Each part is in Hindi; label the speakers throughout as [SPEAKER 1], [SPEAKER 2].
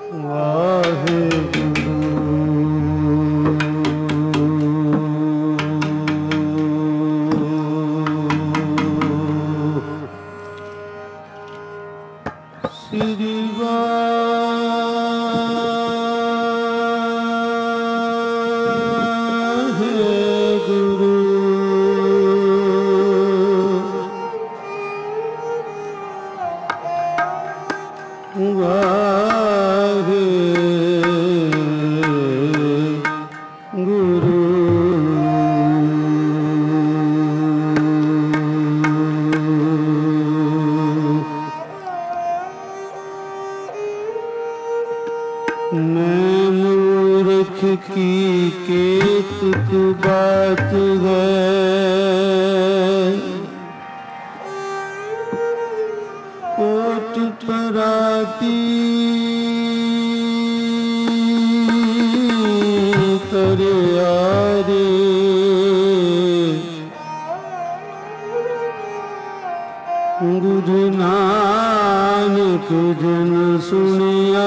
[SPEAKER 1] गुरु नानक जन सुनिया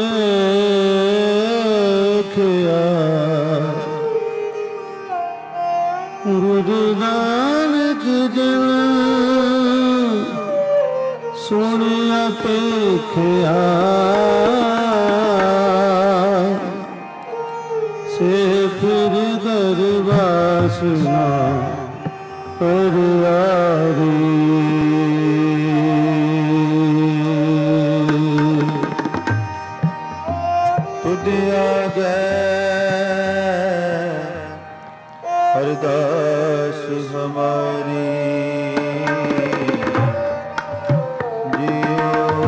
[SPEAKER 1] पेखया। गुरु नानक जन सुनिया पेखया। से फिर दरबासना परवारी।
[SPEAKER 2] अरदास हमारी जियो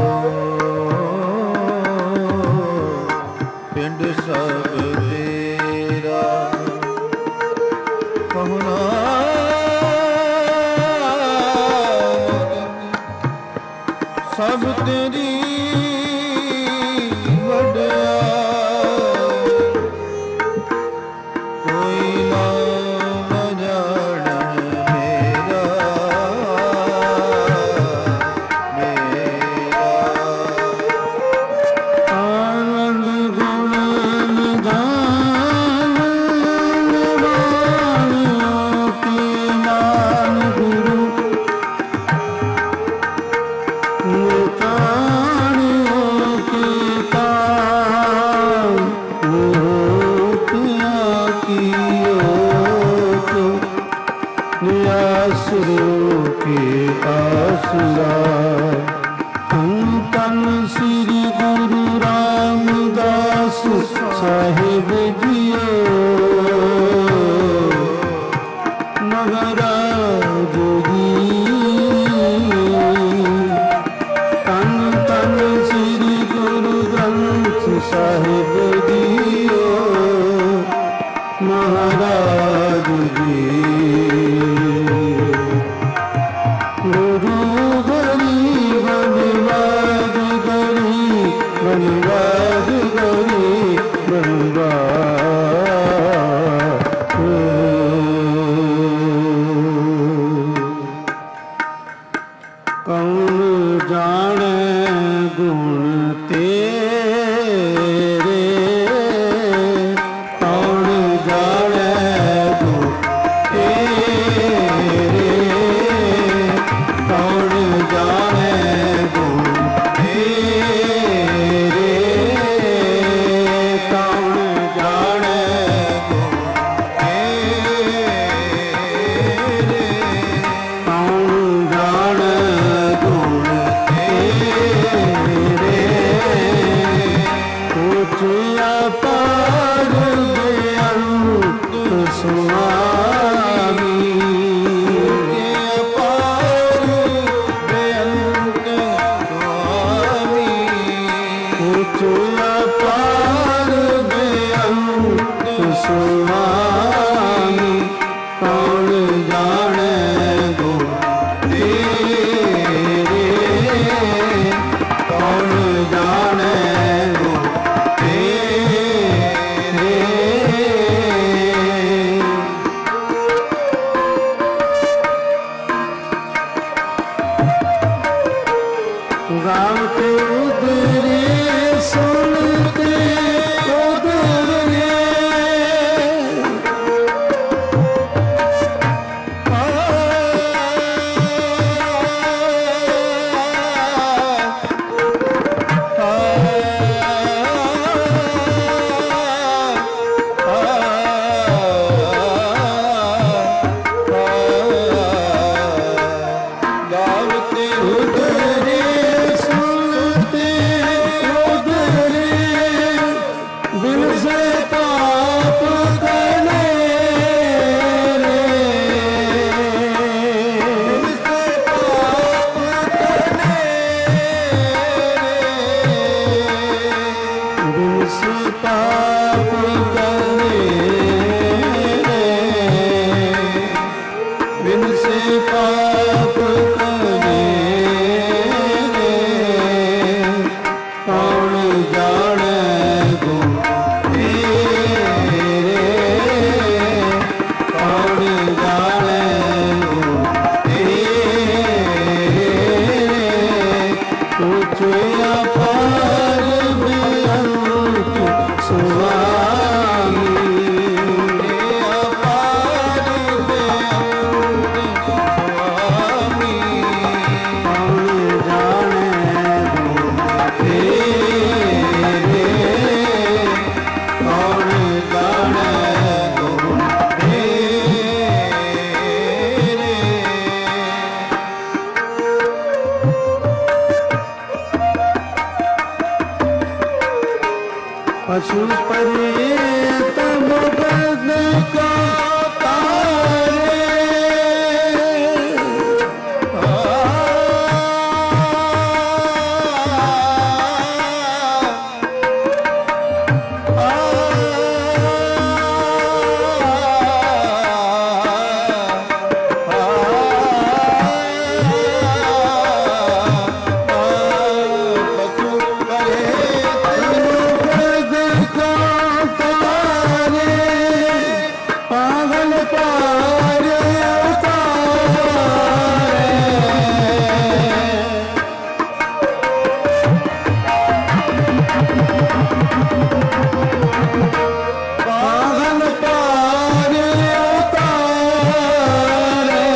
[SPEAKER 2] पिंड सब तेरा कहना सब तेरी
[SPEAKER 1] साहिब जियो महाराज जी। तन तन श्री गुरु ग्रंथ साहिब जियो महाराज जी। गुरु गरी बनवाद गरी बनवाद गरी कौन जाने गुण तेरे। कौन जाने गुण तेरे। कौन जाने गुण तेरे। कौन जाने गुण तेरे। कौन जाने गुण तेरे। ऊंचिया पार बेअंत स्वामी। ऊंचिया पार बेअंत स्वामी। ऊंचिया पार बेअंत स्वामी। कौन जाने गुण तेरे। कौन जाने गुण तेरे। गाँव के उतरे सुन पाप करे बिन से पाप करे कौन जाने गुण तेरे कौन जाने गुण तेरे कुछ अपार बेअंत स्वामी अपार बेअंत स्वामी कौन जाने गुण तेरे कौन जाने गुण तेरे पशु परे तब बद को तारे पशु परे पागल पार पागल पार उतारे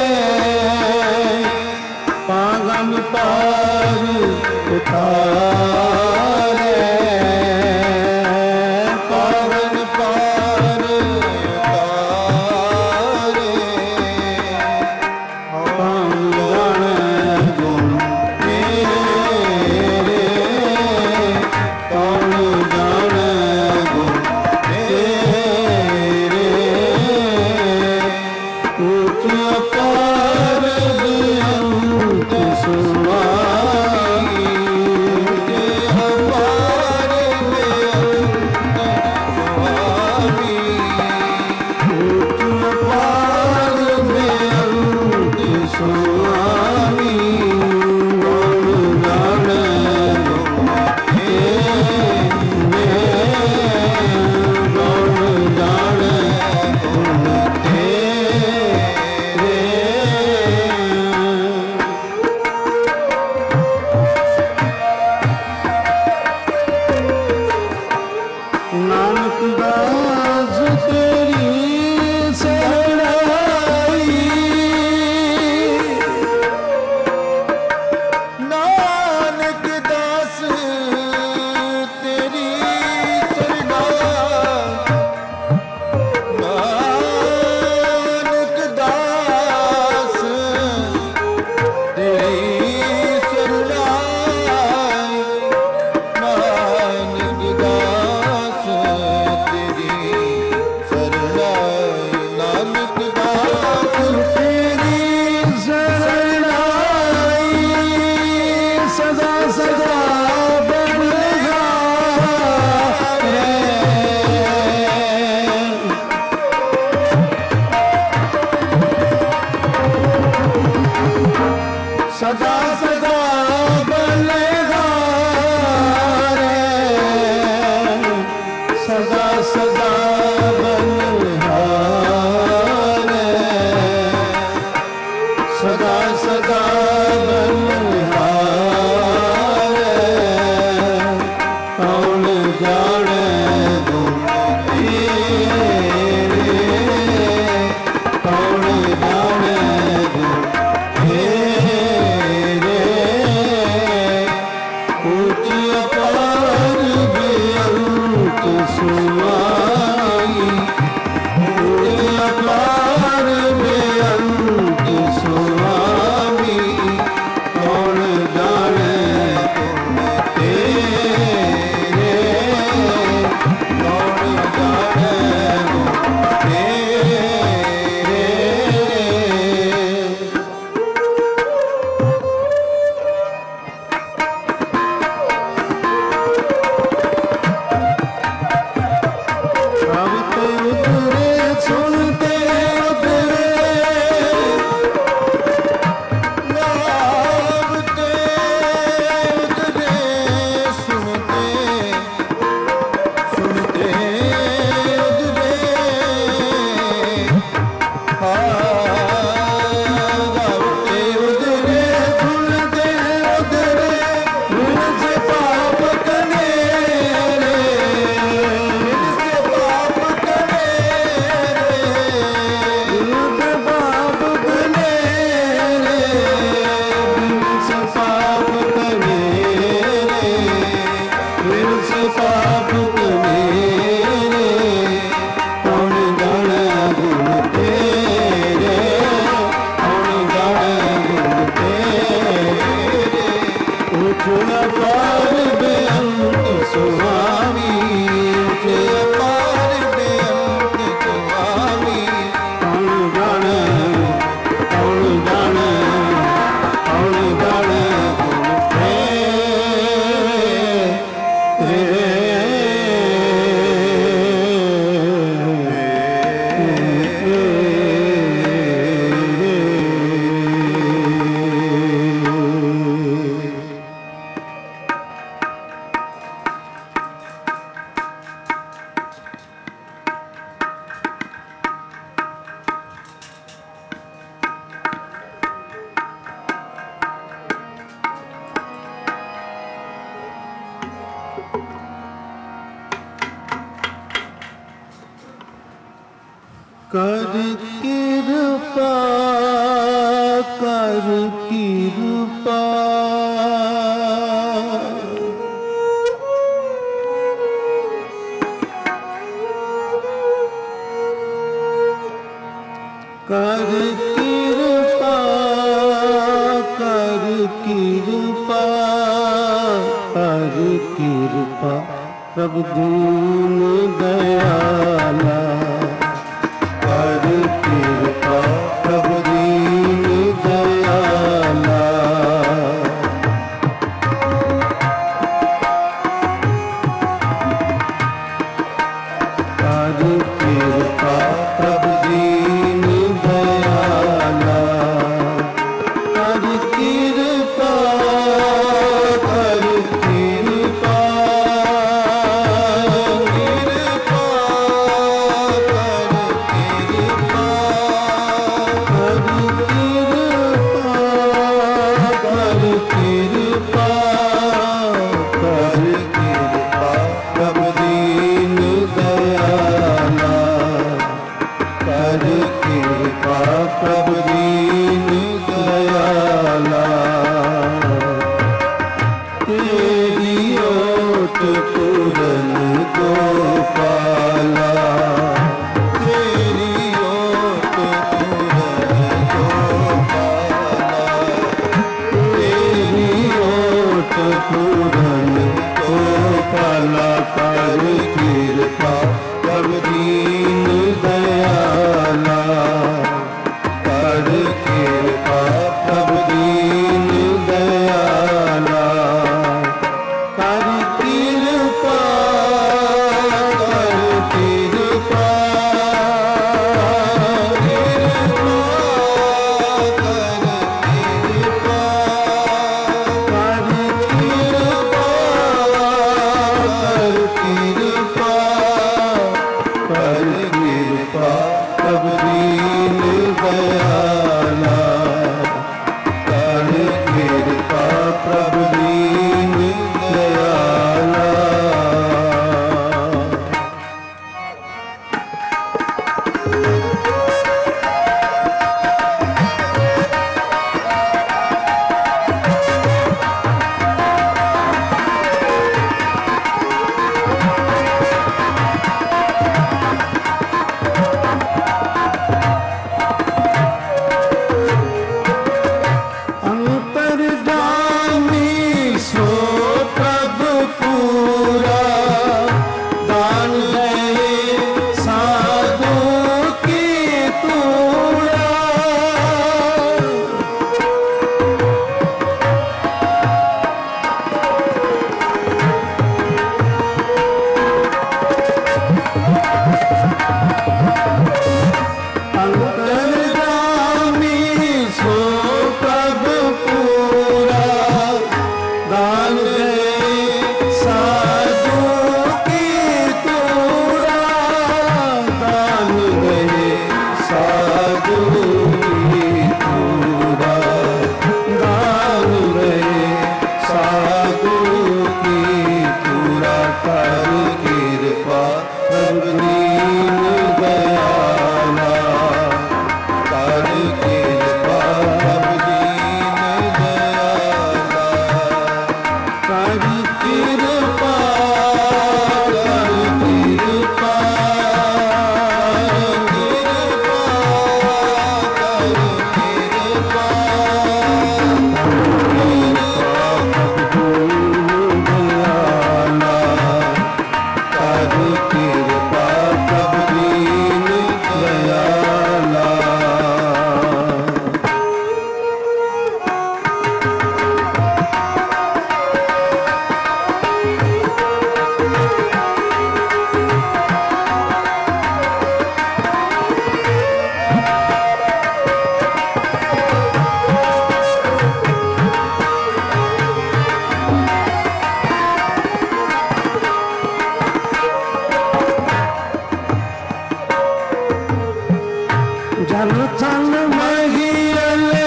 [SPEAKER 1] पागल पार उतारे पागल पार उतारे कौन जाने गुण तेरे कौन जाने गुण तेरे कुछ अपार बेअंत स्वामी अपार बेअंत स्वामी कुछ अपार बेअंत स्वामी कौन जाने गुण तेरे कौन जाने गुण तेरे नानक दास तेरी शरणाई नानक दास तेरी शरणाई नानक दास तेरी शरणाई नानक दास तेरी शरणाई नानक दास तेरी शरणाई सदा सदा बलिहारे सदा सदा बलिहारे सदा सदा बलिहारे सदा सदा बलिहारे कौन जाने गुण तेरे कौन जाने गुण तेरे कुछ अपार बेअंत स्वामी कुछ अपार बेअंत स्वामी कौन जाने गुण तेरे कौन जाने गुण तेरे कर कृपा कर कृपा कर कृपा कर कृपा कर कृपा प्रभु दीन दयाला कर कृपा प्रभु दीन दयाला कर कृपा प्रभु दीन दयाला कर कृपा कर कृपा प्रभु दीन दयाला तेरी ओट पूरन गोपाला तेरी ओट पूरन गोपाला तेरी ओट पूरन गोपाला कर कृपा प्रभु दीन दयाला कर कृपा प्रभु दीन दयाला कर कृपा कर कृपा प्रभु दीन दयाला कर कृपा प्रभु दीन दयाला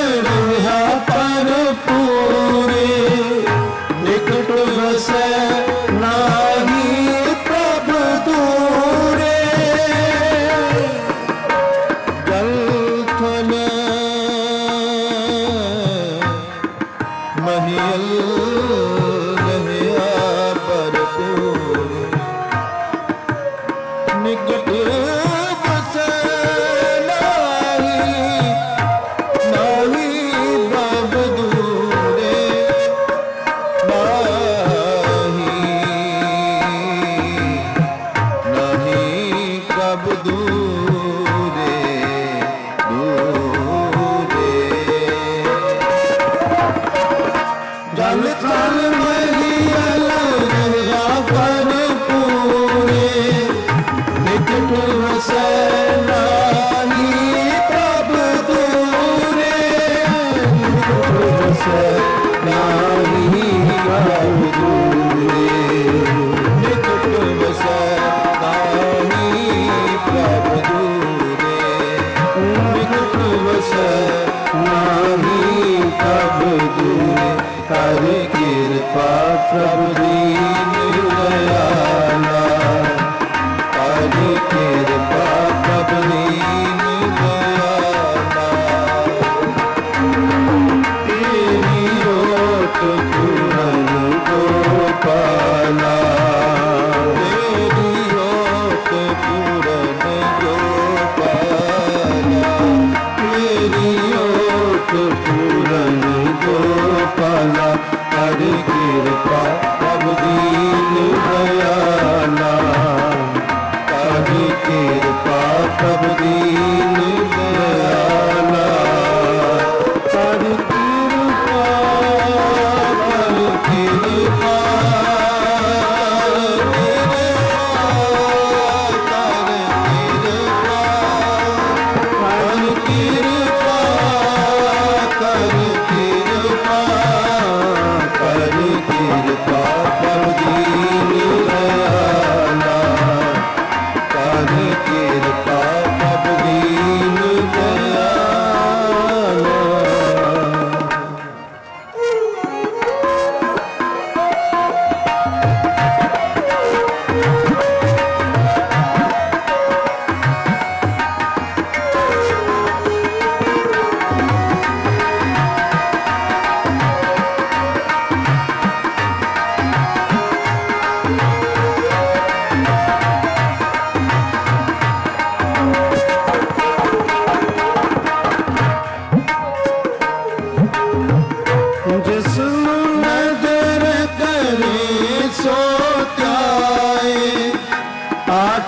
[SPEAKER 1] से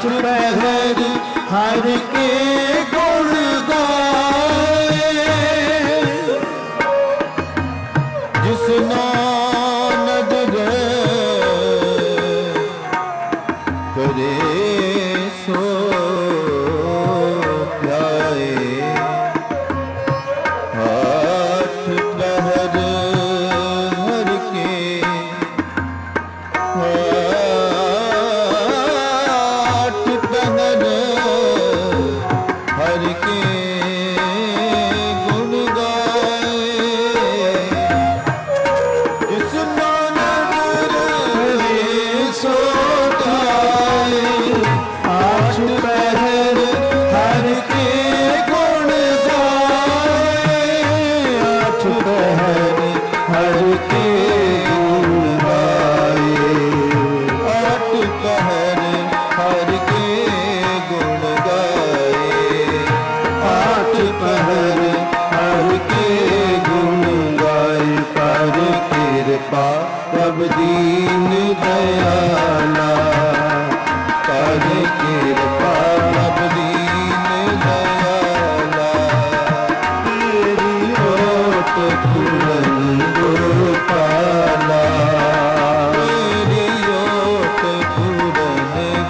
[SPEAKER 1] आठ पहर हर के गुण गाए, जिस नानक करे सो ध्याए। आठ पहर हर के, आठ पहर हर के गुण गाए, जिस नानक करे सो ध्याए। आठ पहर हर के गुण गाए, आठ पहर हर के गुण गाए, आठ पहर हर के गुण गाए, आठ पहर हर के गुण गाए। कर कृपा प्रभ दीन दयाला, कर कृपा प्रभ दीन दयाला। तेरी ओट पूरन गोपाला, तेरी ओट पूरन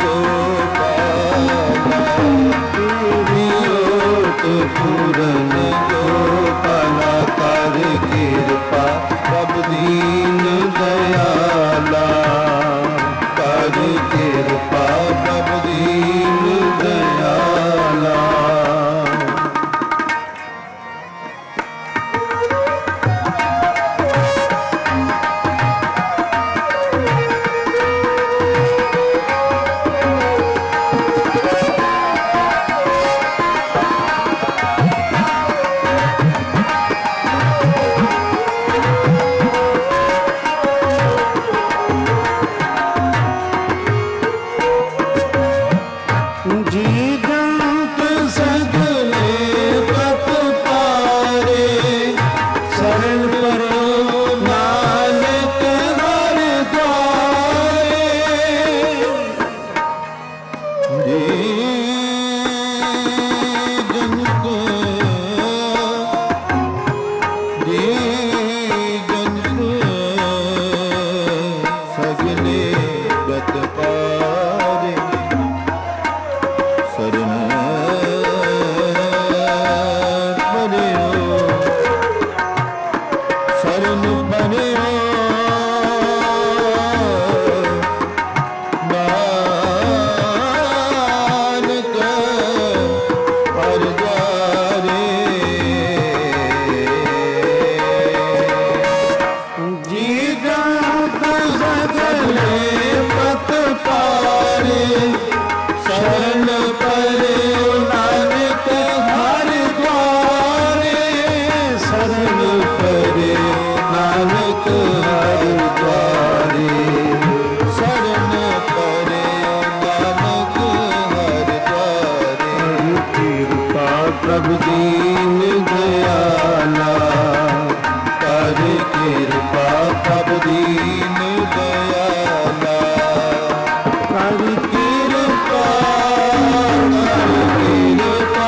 [SPEAKER 1] गोपाला, तेरी ओट पूरन गोपाला। कर कृपा प्रभ दीन दयाला, कर कृपा प्रभ दीन दयाला। जी जंत सगले पत पारे, शरण परो नानक हर द्वारे। जी जंत, जी जंत सगले पत पारे, शरण परो, शरण परो नानक हर द्वारे। जी जंत सगले पत पारे, शरण परे नानक हर द्वारे, शरण परे नानक हर द्वारे, शरण परे नानक हर द्वारे। कृपा प्रभ दीन दयाला, कर कृपा प्रभ दीन दयाला। कर कृपा, कर कृपा,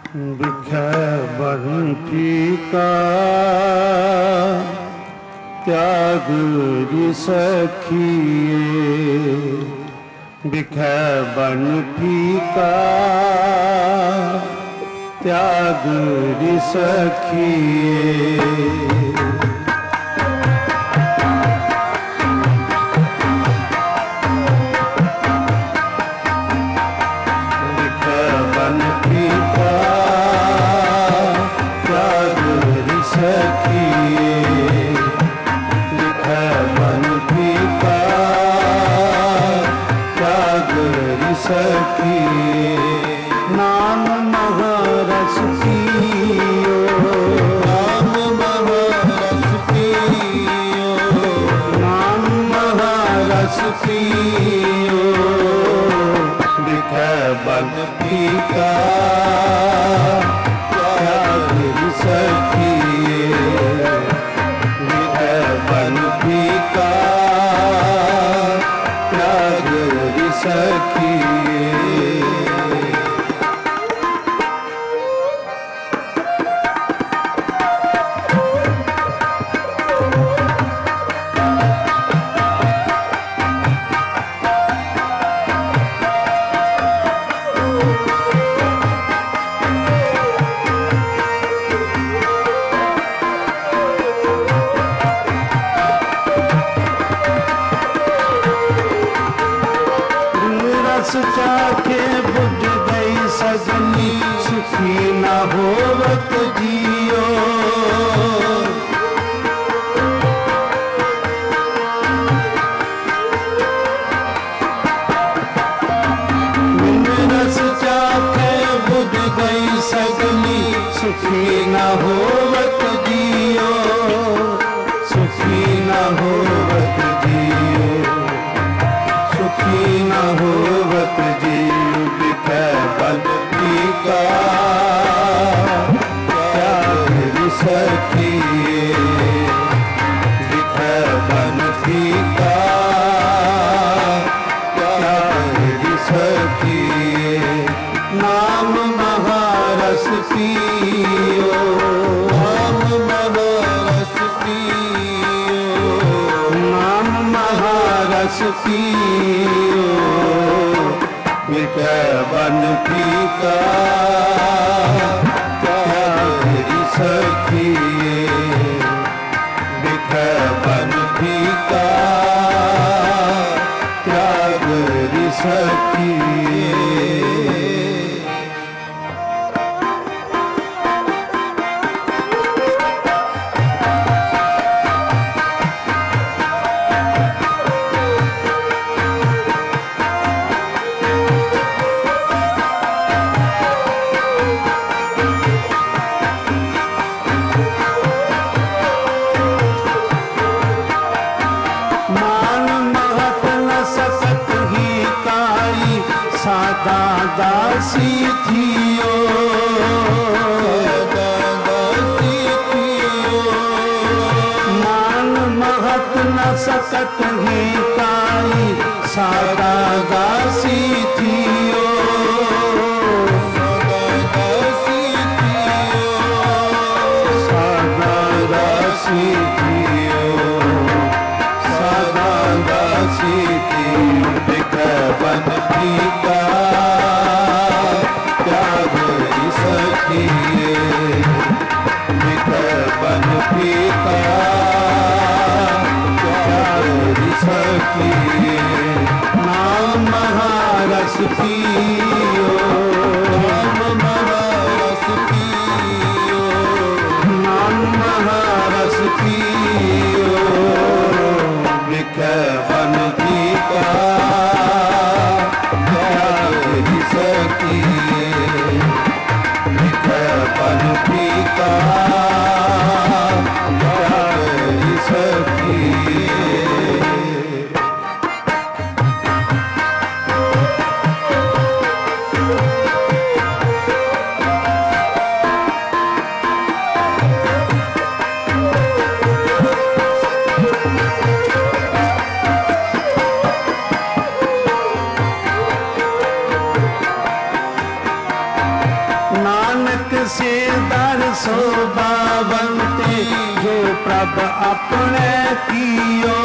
[SPEAKER 1] बिखै बंटी का त्याग रि सखिए, बिखै बंटी का त्याग रि सखिए। नाम महारस पियो, नाम महारस पियो, नाम महारस पियो, बिखै बंटी का त्याग रि सखिए, बिखै बंटी का त्याग रि सखिए। चाखे बुझ गई सजनी, सुखी न होवत जियो, रस चाखे बुझ गई सजनी, सुखी न होवत जियो, सुखी न होवत जियो, सुखी न होवत जियो, बिखै बंटी का त्याग रि सखिए, बिखै बंटी का त्याग रि सखिए। नाम महारस पियो, नाम महारस पियो, नाम महारस पियो, बिखै बंटी का त्याग रि सखिए, बिखै बंटी का त्याग रि सखिए। सादा दासी थियो, दासी थियो, मान महत न सकत ही काई, सादा दासी थियो, दासी थियो, सादा दासी थियो, सादा दासी थियो, बिखै बंटी का त्याग रि सखिए, बिखै बंटी का त्याग रि सखिए। नाम महारस पियो, नाम महारस पियो, नाम महारस पियो, बिखै बंटी का त्याग रि सखिए, बिखै बंटी का त्याग रि सखिए।
[SPEAKER 3] से दर शोभावंती जो प्रभ अपने कियो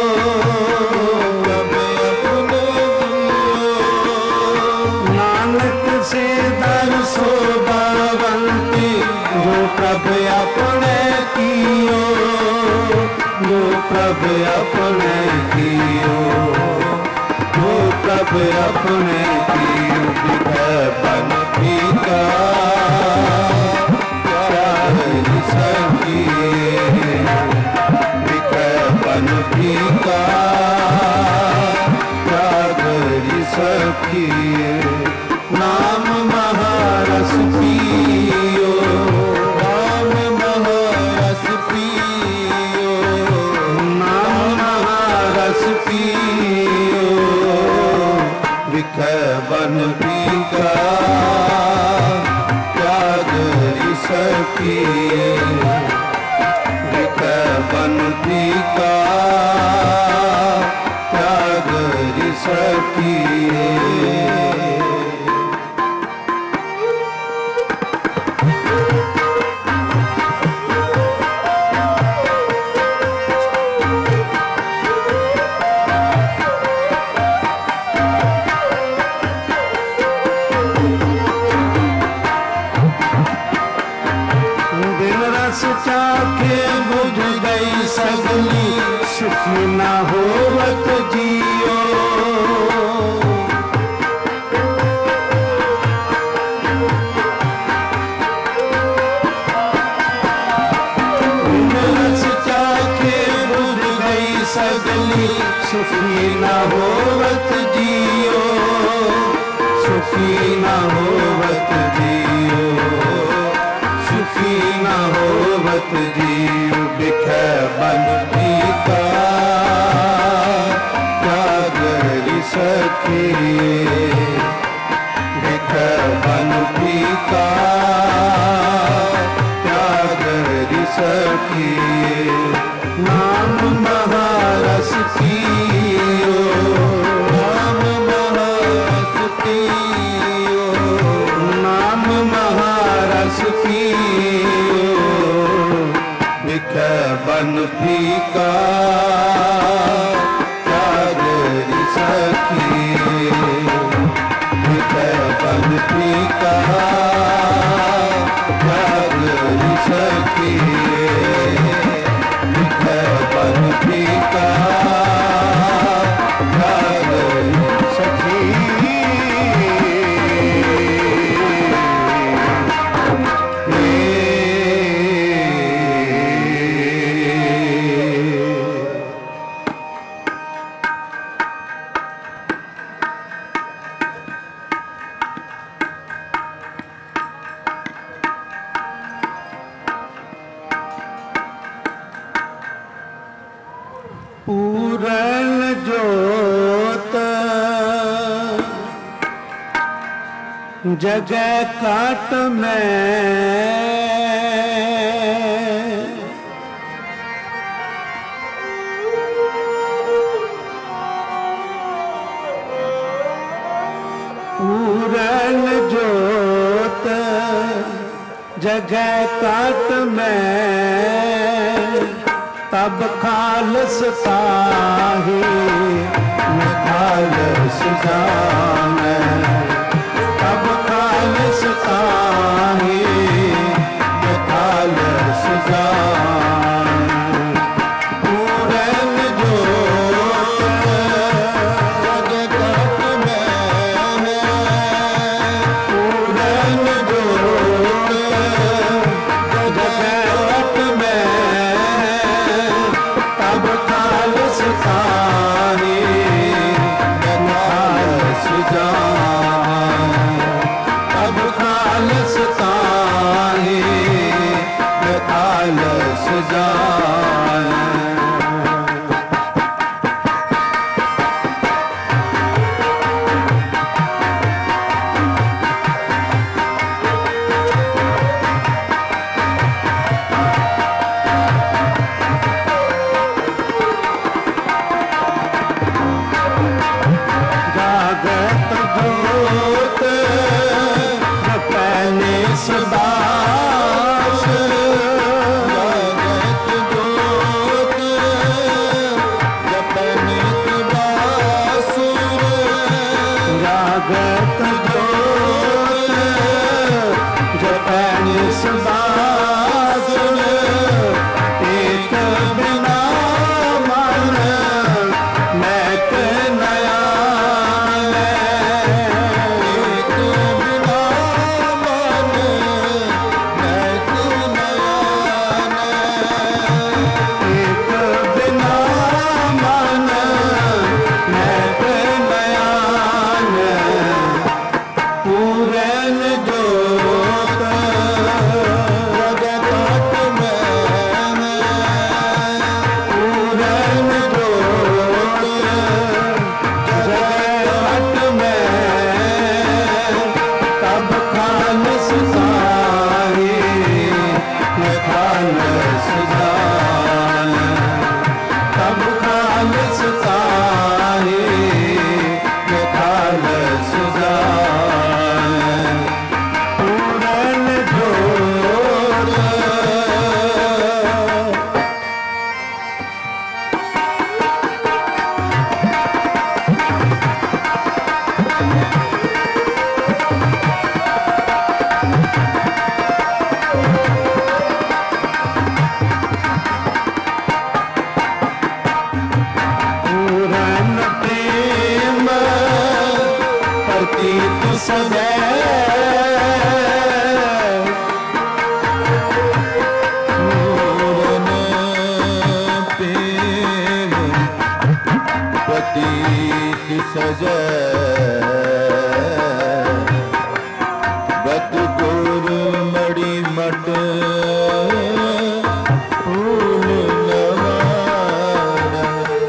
[SPEAKER 3] नानक से दर शोभावंती जो प्रभ अपने कियो जो प्रभ अपने कियो जो प्रभ अपने कियो
[SPEAKER 1] बन पीका बन पीका त्यागरी सखी नाम महारस पियो नाम महारस पियो नाम महारस पियो विखय बन पीका त्यागरी सखी बन पीका त्यागरी सखी
[SPEAKER 3] चाखे बुझ गई सगली सुखी न होवत जियो रस चाखे बुझ गई सगली सुखी न होवत जियो सुखी न होवत जियो सुखी न होवत जीव बिखै बन पीका त्यागरी सखी बिखै बन पीका त्यागरी सखी नाम महारस पियो नाम महारस पियो नाम महारस पियो बिखै बन पीका त्यागरी सखी बिखै बन पीका त्यागरी सखी बिखै बन पीका त्यागरी सखी पूरन जोत जगह काट में पूरन जोत जगह काट में तब खालस ताही मैं खालस जाने तब खालस ताही मैं खालस जाने पूरन जोत जगत में पूरन जोत जगत में तब खालस ताही मैं खालस जाने प्रतीत सजै
[SPEAKER 2] सजै बत गुर मड़ी मट फूल नवार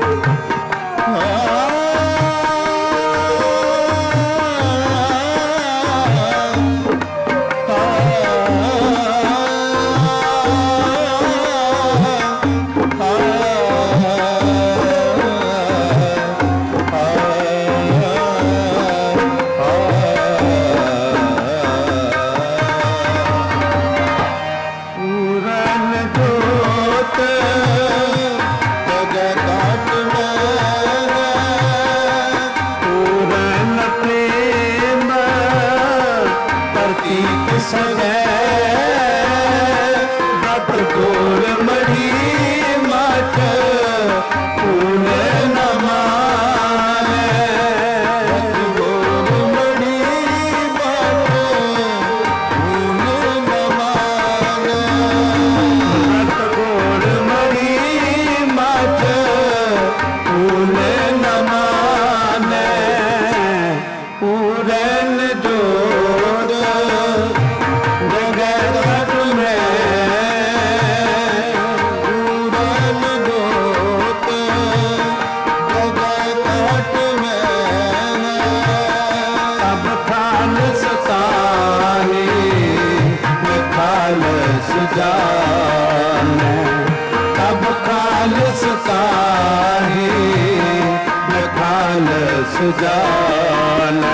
[SPEAKER 2] जान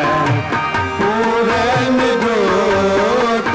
[SPEAKER 2] पूरन जोत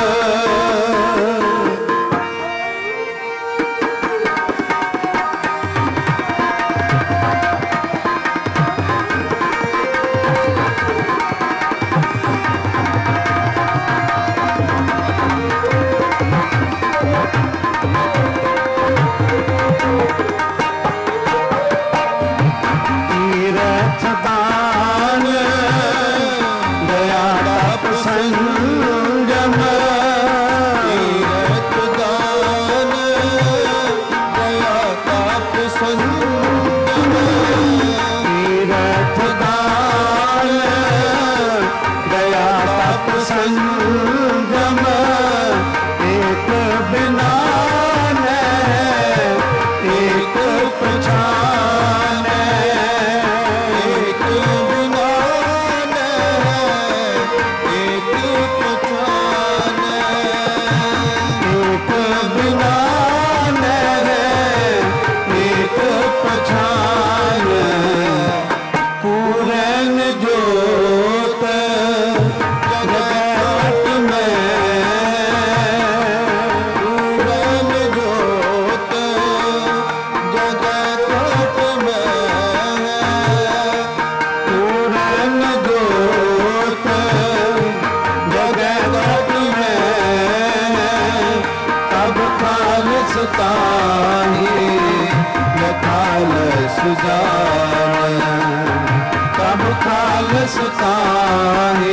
[SPEAKER 2] तब खालस ताहे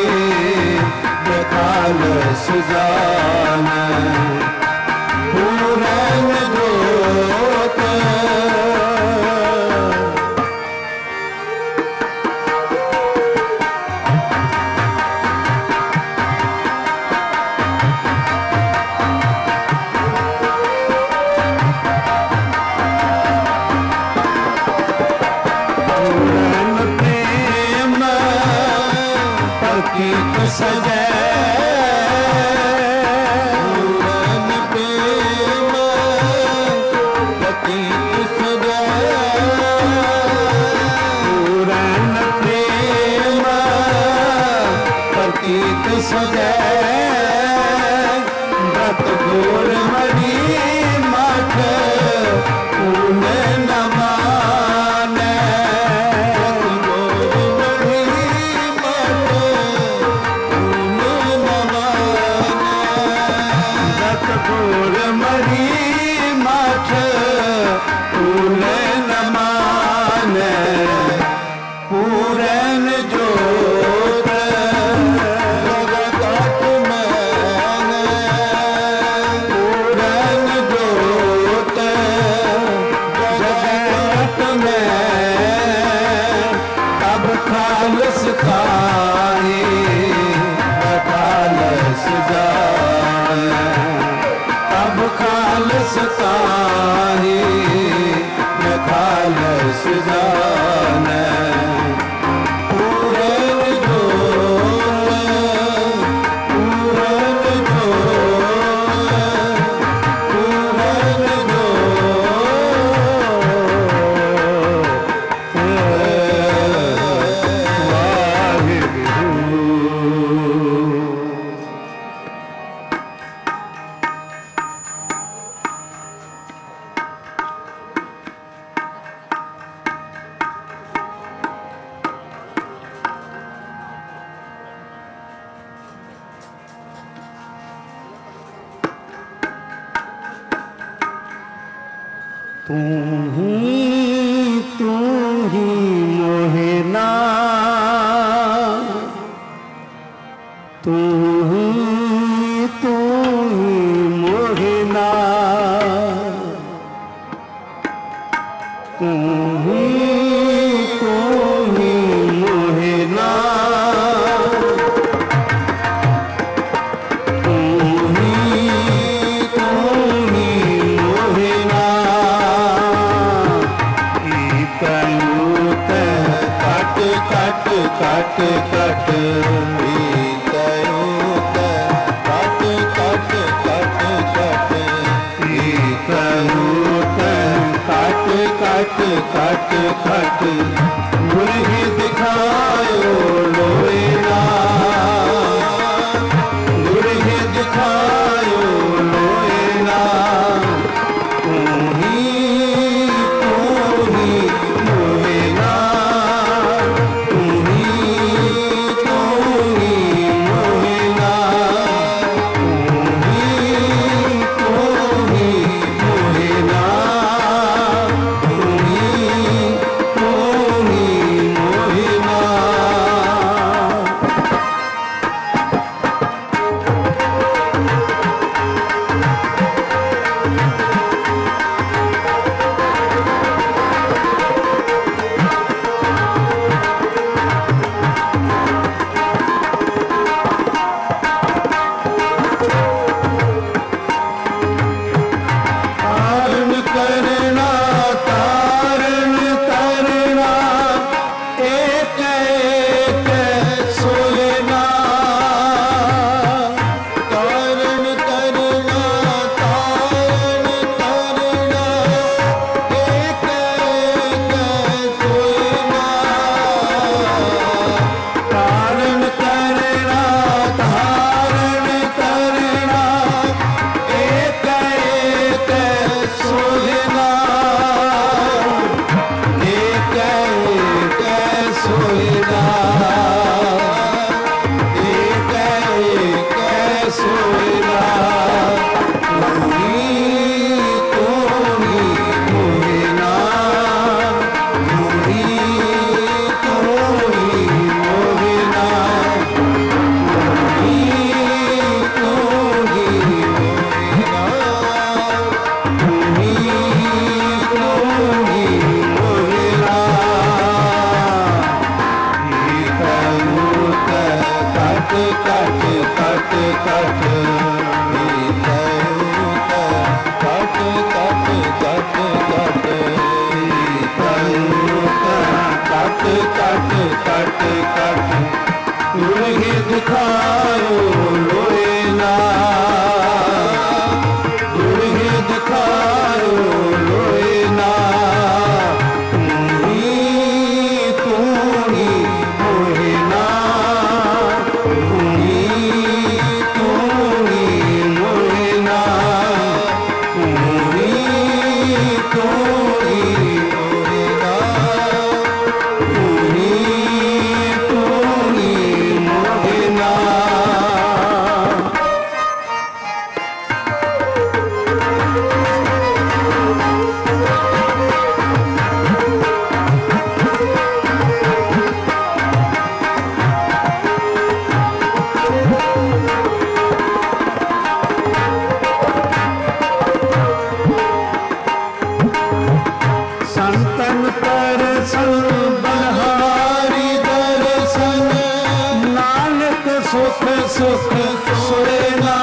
[SPEAKER 2] खालस जान पूरन जोत सजै पूरन प्रेम प्रतीत सजै पूरन प्रेम प्रतीत सजै व्रत गोर मरी मठ पून न मानै गोर मरी मठ पून न मानै पूरन जोत
[SPEAKER 3] तू ही मोहिना, तू ही मोहिना, तू ही मोहिना,
[SPEAKER 1] कट कट बीतयूत कट कट कट कट बीतयूत कट कट कट कट मुर्गी दिखायो लोएला, मुर्गी दिखायो लोएला, तू ही मोहिना, दिखायो लोएला, मुर्गी दिखायो लोएला, तू ही मोहिना, तू ही मोहिना, तू ही मोहिना, तू ही मोहिना।
[SPEAKER 3] संतन दर्शन बलहारी दर्शन, नानक सुख सुख सुरेना,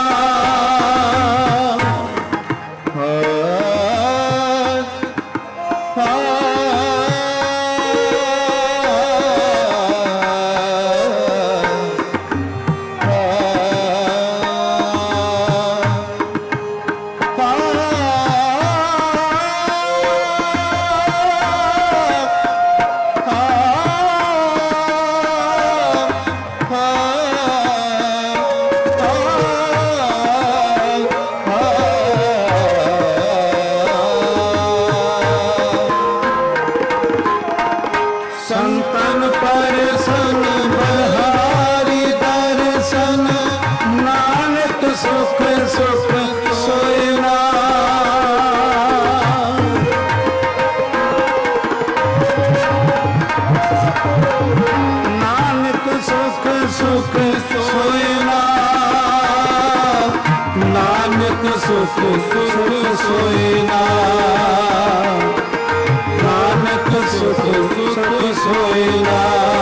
[SPEAKER 2] सुख सुख सोएना नानक सुख सुख सोएना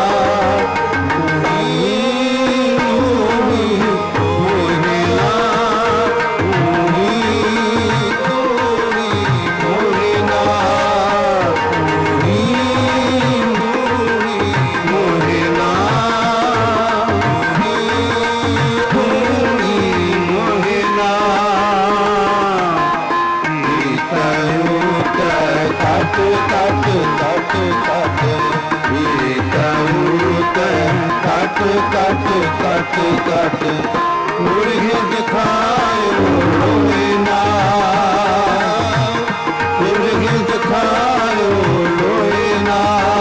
[SPEAKER 2] कट कट कट मुर्गे दिखायो लोएना मुर्गे दिखायो लोएना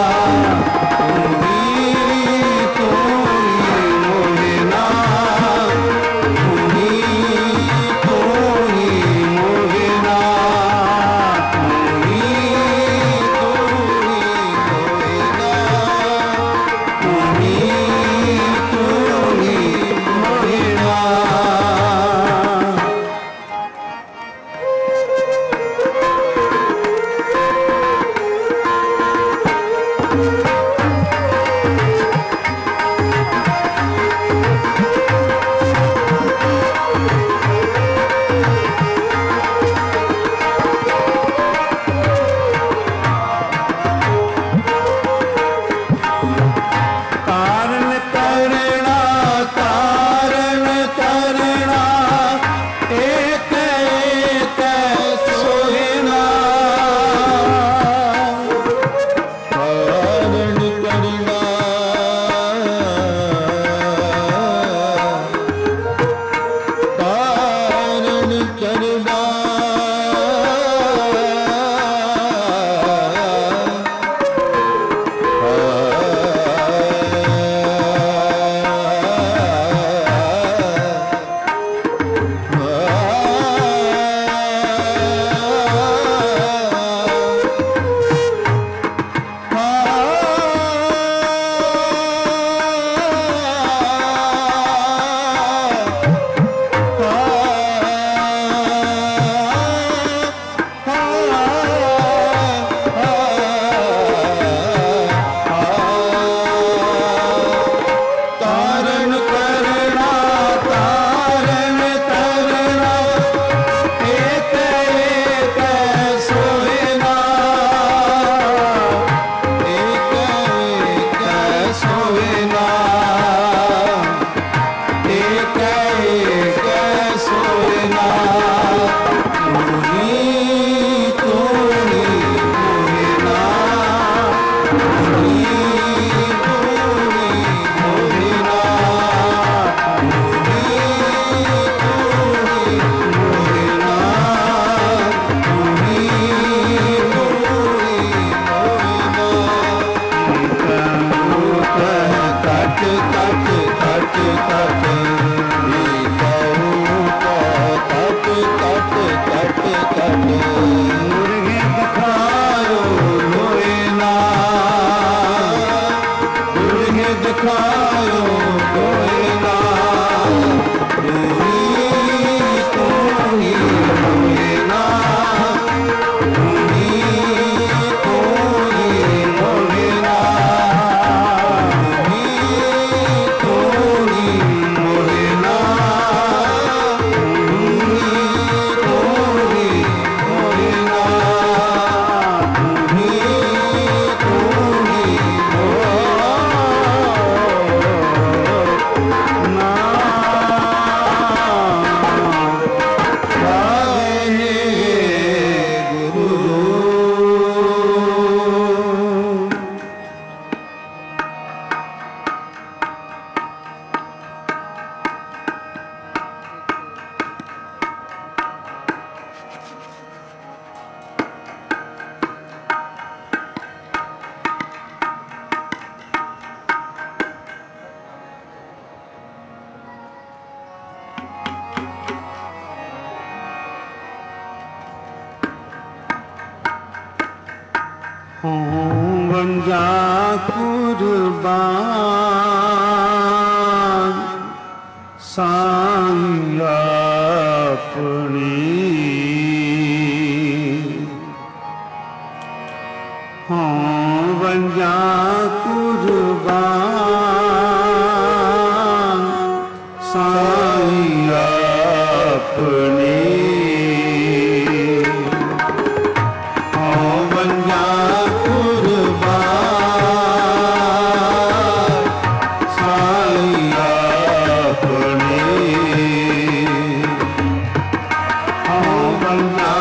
[SPEAKER 2] बंजा कुर्बान सांग अपनी
[SPEAKER 3] साईं अपने
[SPEAKER 2] बंजा कुर्बान
[SPEAKER 3] साईं अपने
[SPEAKER 2] बंजा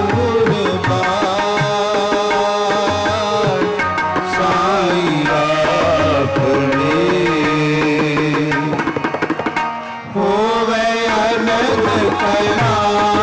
[SPEAKER 2] कुर्बान
[SPEAKER 3] साईं अपने
[SPEAKER 2] होवे अलग कया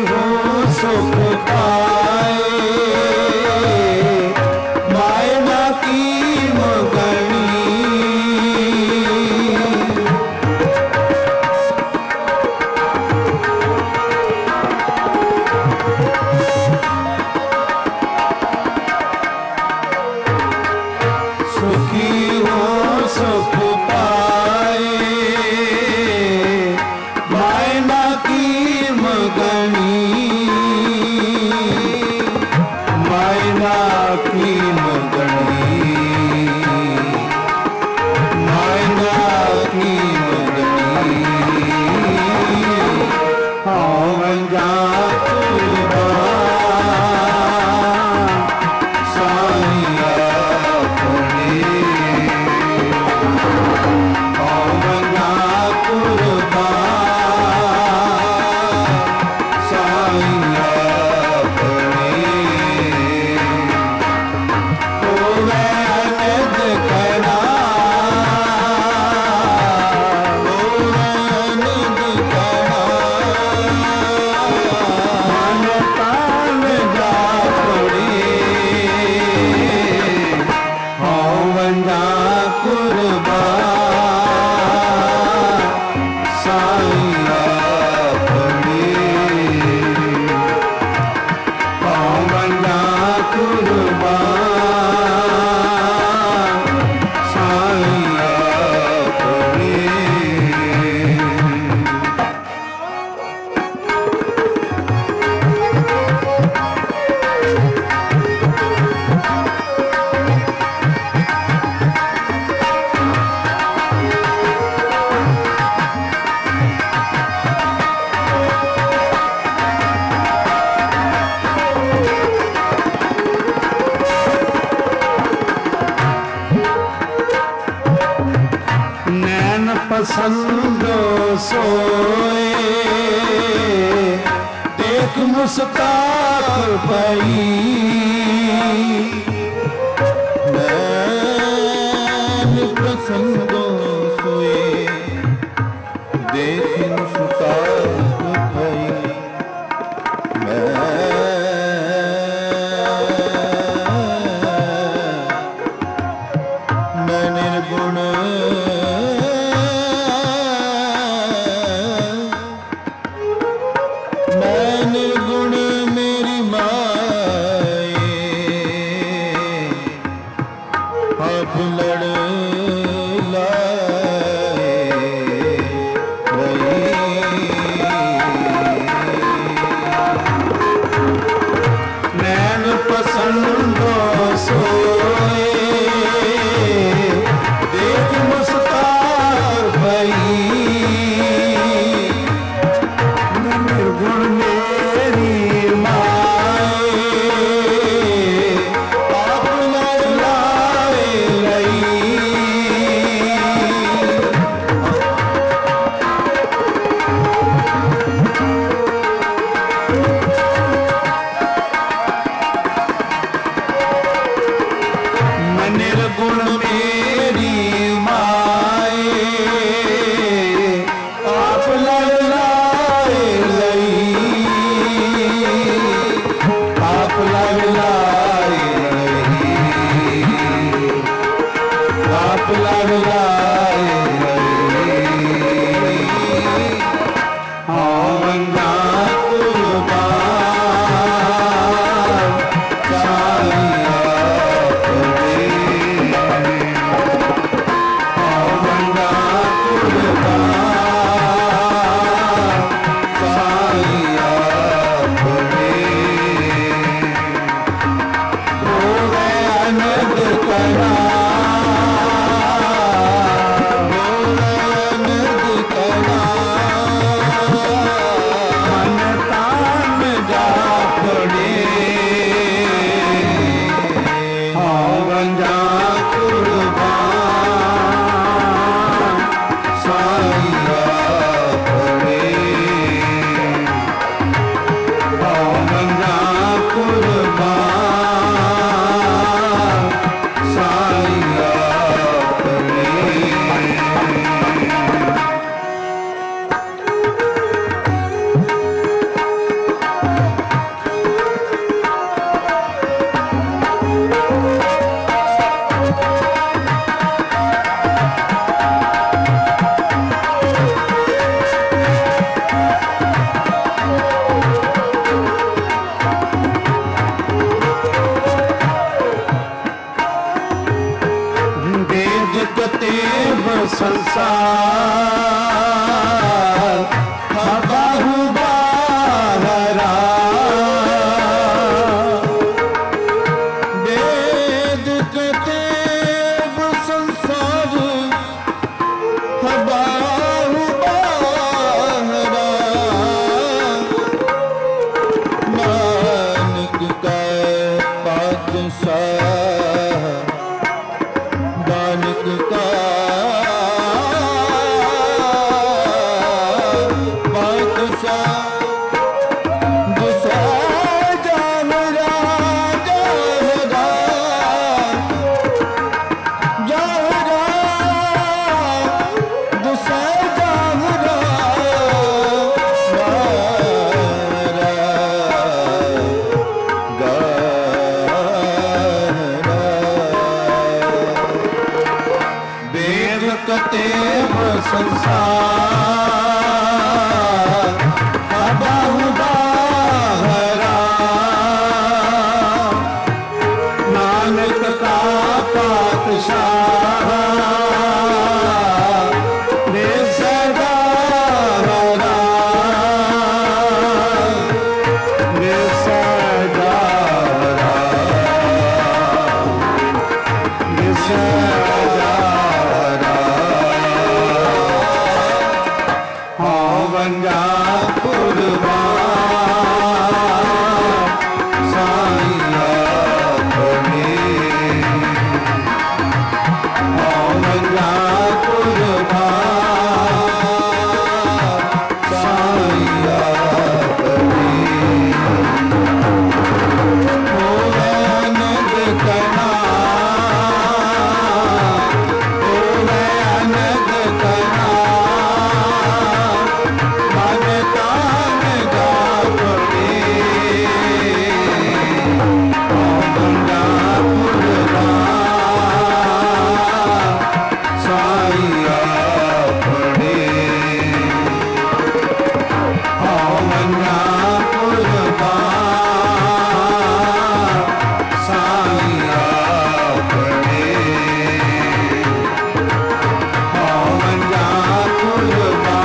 [SPEAKER 2] हो सुख पाए मायना की मगनी सुखी हो सुख पाए मायना की मगनी मायना की मगनी मायना की मगनी हाँ जा पसंदो सोए देख मुस्ताक पई नैन पसंदो सोए देख मुस्ताक पई मैं निर्गुण निर्गुण मेरी माए हाथ लड़ लाए
[SPEAKER 1] ਸੰਸਾਰ ਅਬਾਹੁ ਬਾਹਰਾ ਨਾਨਕ ਕਾ ਪਾਤਸ਼ਾਹ ਦੇ ਸਦਾਵਰਾ ਦੇ ਸਦਾਵਰਾ ਦੇ ਸਦਾਵਰਾ ਹਾਂ ਵੰਜਾ ਕੁਰਬਾਨ ਸਾਈਆ ਬਣੇ ਹਾਂ ਵੰਜਾ ਕੁਰਬਾਨ ਸਾਈਆ ਬਣੇ ਹੋਵੇ ਅਨੰਦ ਕਨਾ ਹੋਵੇ ਅਨੰਦ ਕਨਾ ਮਨ ਤਾਨ ਗਾ ਪੜੇ ਬੰਦਾ ਪੁਰਦਾ ਸਾਈਆ ਪੜੇ ਬੰਦਾ ਪੁਰਦਾ ਸਾਈਆ ਪੜੇ ਬੰਦਾ ਪੁਰਦਾ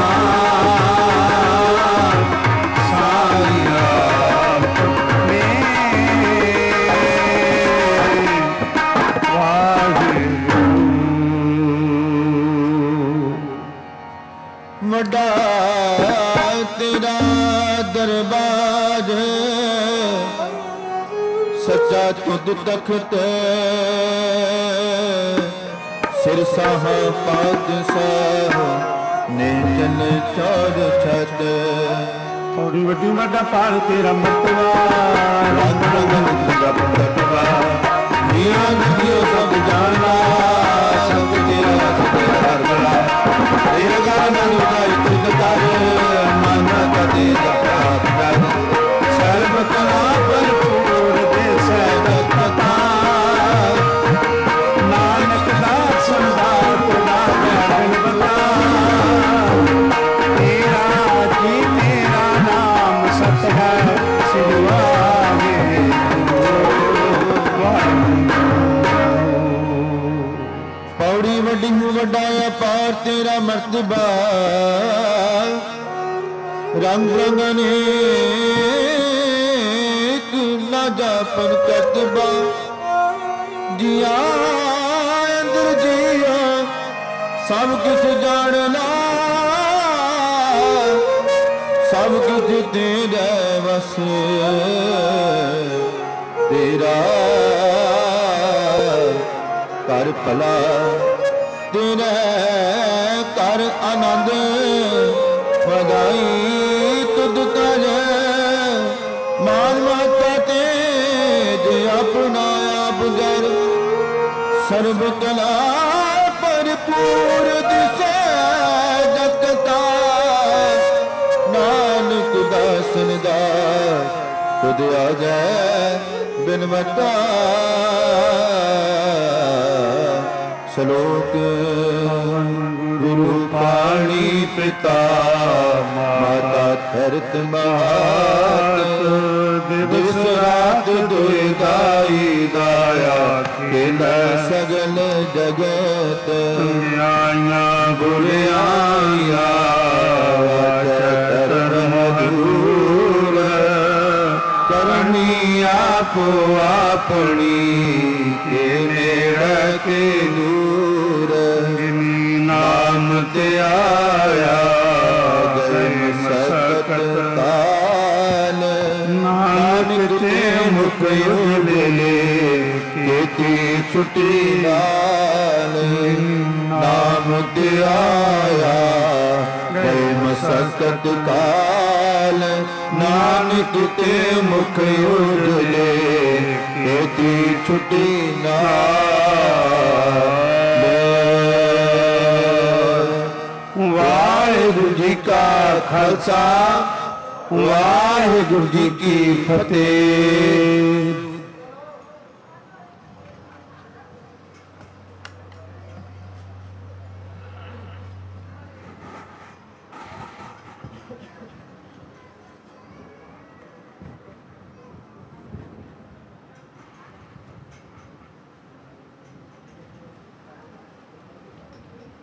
[SPEAKER 1] ਸਾਈਆ ਪੜੇ ਵਾਹਿਗੁਰੂ ਵੱਡਾ ਤੇਰਾ ਦਰਬਾਰ ਸੱਚਾ ਤੁਧ ਤਖਤ ਸਿਰ ਸਾਹ ਪਾਤਸ਼ਾਹ ਨੇ ਜਨ ਚੌਰ ਛਤ
[SPEAKER 3] ਥੋੜੀ ਵੱਡੀ ਵੱਡਾ ਪਾਲ ਤੇਰਾ ਮਤਵਾ
[SPEAKER 1] ਰੰਗ ਰੰਗਨ ਤੁਝਾ ਪੰਡਤਵਾ ਨੀਆਂ ਨਦੀਓ ਸਭ ਜਾਣਾ ਸਭ ਤੇਰਾ ਹਰ ਬੜਾ ਤੇਰਾ ਗਾਨਾ ਉਦਾਈ ਤੁਧ ਕਰ ਮਨ ਕਦੇ ਜਪਾਤ ਕਰ ਸਰਬ ਕਲਾ ਭਰਪੂਰ ਦੇ ਸਹਿਤ ਕਥਾ ਨਾਨਕ ਦਾਸ ਸੰਸਾਰ ਤੁਦਾ ਮੈਂ ਬਤਾ ਤੇਰਾ ਜੀ ਤੇਰਾ ਨਾਮ ਸਤ ਹੈ ਸਿਰ ਪੌੜੀ ਵੱਡੀ ਨੂੰ ਵੱਡਾ ਅਪਾਰ ਤੇਰਾ ਮਰਤਬਾ ਰੰਗ ਰੰਗ ਅਨੇਕ ਨਾ ਜਾਪਨ ਕਰਤਬਾ ਜੀਆ ਅੰਦਰ ਜੀਆ ਸਭ ਕੁਛ ਜਾਣਨਾ ਸਭ ਕੁਛ ਤੇਰੇ ਵਸ ਤੇਰਾ ਕਰ ਭਲਾ ਤੇਰੇ ਕਰ ਆਨੰਦ ਵਧਾਈ ਤੁਧ ਕਰ ਮਾਨ ਮਾਤਾ ਤੇ ਜੇ ਆਪਣਾ ਆਪ ਗਰ ਸਰਬ ਕਲਾ ਭਰਪੂਰ ਦਿਸੈ ਜਗਤਾ ਨਾਨਕ ਦਾਸਨ ਦਾ ਤੁਧ ਆ ਜਾਏ ਬਿਨ ਵਟਾ ਸ਼ਲੋਕ ਗੁਰੂ ਪਾਣੀ ਪਿਤਾ ਮਾਤਾ ਧਰਤ ਮਾਤ ਦਿਵਸ ਰਾਤ ਦੁਇ ਗਾਈ ਗਾਇਆ ਖੇਲਾ ਸਗਲ ਜਗਤ ਆਈਆਂ ਗੁਰਿਆਈਆਂ ਚਤਰ ਮਧੂਰ ਕਰਨੀ ਆਪੋ ਆਪਣੀ ਕੇ ਨੇੜੇ ਕੇ ਦੂਰ ਨਾਮ ਤੇ ਆਇਆ ਗਏ ਸਕਤ ਕਾਲ ਨਾਨਕ ਤੇ ਮੁਖ ਉਡਲੇ ਕੀਤੀ ਛੁੱਟੀ ਨਾਲ ਨਾਮ ਤੇ ਆਇਆ ਗਏ ਮਸਕਤ ਕਾਲ ਨਾਨਕ ਤੇ ਮੁਖ ਉਡਲੇ ਕੀਤੀ ਛੁੱਟੀ ਨਾਲ ਵਾਹਿਗੁਰੂ ਜੀ ਕਾ ਖਾਲਸਾ ਵਾਹਿਗੁਰੂ ਜੀ ਕੀ ਫਤਿਹ।